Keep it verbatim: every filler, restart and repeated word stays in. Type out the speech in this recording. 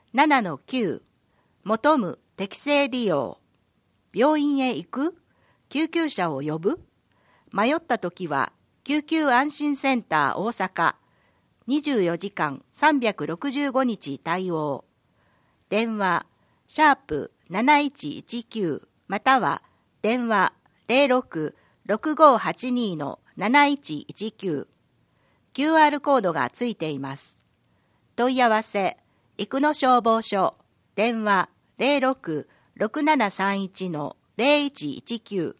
ななのきゅう、求む適正利用。病院へ行く？救急車を呼ぶ？迷ったときは、救急安心センター大阪。にじゅうよじかんさんびゃくろくじゅうごにち対応。電話、シャープなないちいちきゅうまたは電話 ゼロろく ろくごはちに のなないちいちきゅう。キューアール コードがついています。問い合わせ、生野消防署、電話 ゼロろく ろくななさんいち のゼロいちいちきゅう。